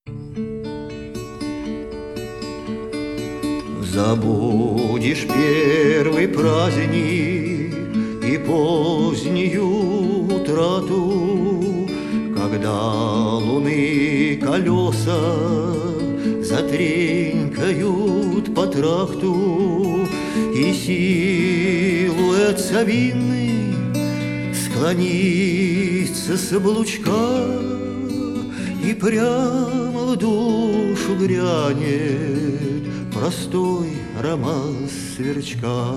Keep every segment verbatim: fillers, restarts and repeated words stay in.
Забудешь первый праздник и позднюю утрату, когда луны колеса затренькают по тракту, и силуэт совиный склонится с облучка, и прямо в душу грянет простой романс сверчка.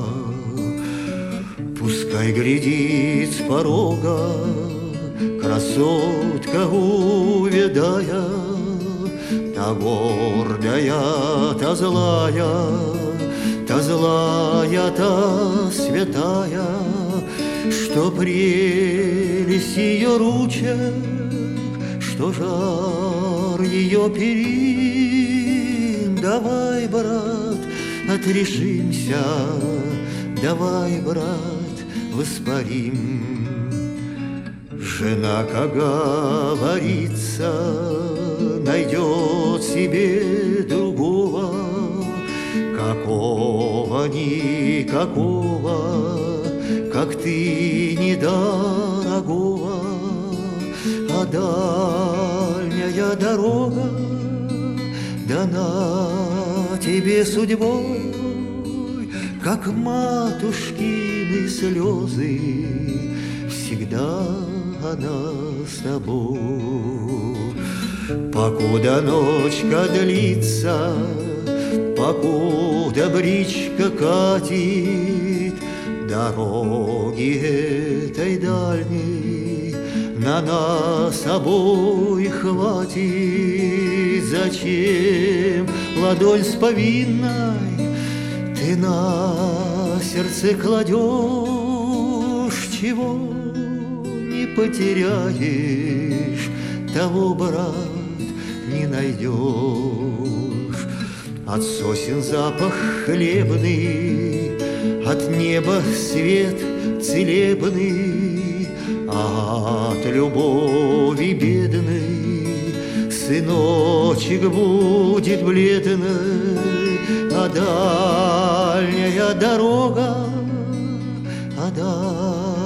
Пускай глядит с порога красотка увядая, та гордая, та злая, та злая, та святая, что прелесть ее ручек, что жар ее перин. Давай, брат, отрешимся, давай, брат, воспарим. Жена, как говорится, найдет себе другого, какого никакого, как ты, недорогого. А дальняя дорога дана тебе судьбой, как матушкины слезы, всегда она с тобой. Покуда ночка длится, покуда бричка катит, дороги этой дальней на нас обоих хватит. Зачем ладонь с повинной ты на сердце кладешь? Чего не потеряешь, того, брат, не найдешь. От сосен запах хлебный, от неба свет целебный, а от любови бедной сыночек будет бледный. А дальняя дорога, а дальняя